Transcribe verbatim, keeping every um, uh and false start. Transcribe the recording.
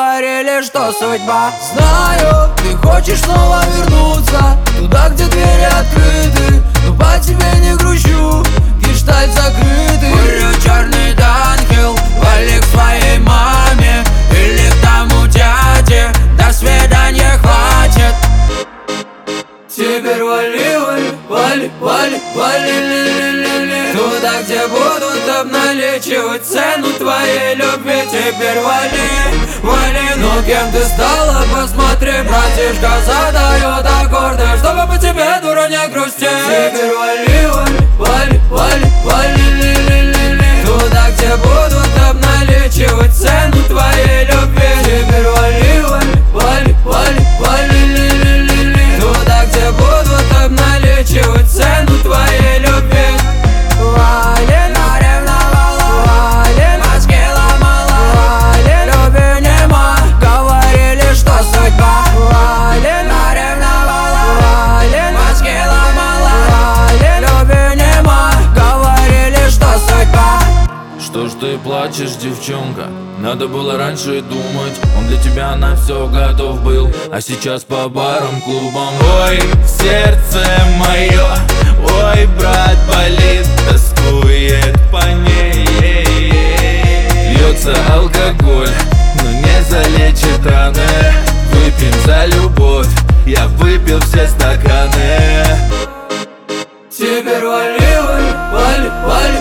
говорили, что судьба. Знаю, ты хочешь снова вернуться туда, где двери открыты, но по тебе не грущу, гештальт закрытый. Курю черный ангел, вали к своей маме или к тому дяде, до свидания, хватит. Теперь вали, вали, вали, вали, вали, ли, ли, ли, ли, туда, где будут обналичивать цену твоей любви. Теперь вали, вали, ну кем ты стала, посмотри, братишка задает аккорды, чтобы по тебе, дура, не грусти. Теперь вали, вали, вали, вали, вали, ли, ли, ли, ли, туда, где будут обналичивать цену твоей любви. Теперь вали, вали, вали, вали, вали, ли, ли, ли, ли, туда, где будут обналичивать цену твоей любви. Вали, наревновала, вали, мозги ломала, вали, любви нема, говорили, что судьба. Вали, наревновала, вали, мозги ломала, вали, любви нема, говорили, что судьба. Что ж ты плачешь, девчонка? Надо было раньше думать, он для тебя на все готов был, а сейчас по барам, клубам. Ой, сердце мое, ой, брат, болит, тоскует по ней. Льется алкоголь, но не залечит раны. Выпьем за любовь, я выпил все стаканы. Теперь вали, вали, вали, вали,